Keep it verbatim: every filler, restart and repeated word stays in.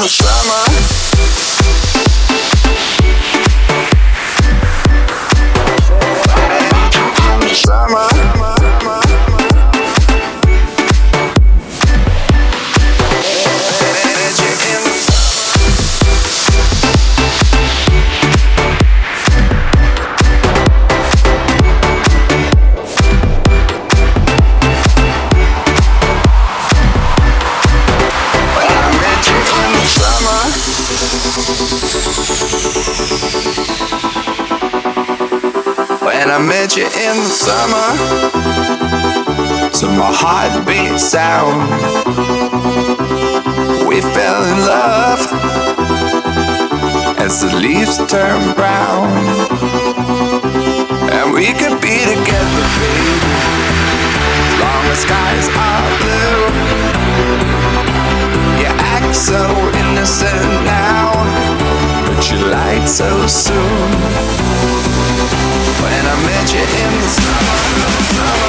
the summer. Summer. When I met you in the summer, to my heartbeat sound, we fell in love as the leaves turn brown. And we could be together, baby, as long as skies are blue. You act so innocent now, but you lied so soon. When I met you in the summer, summer.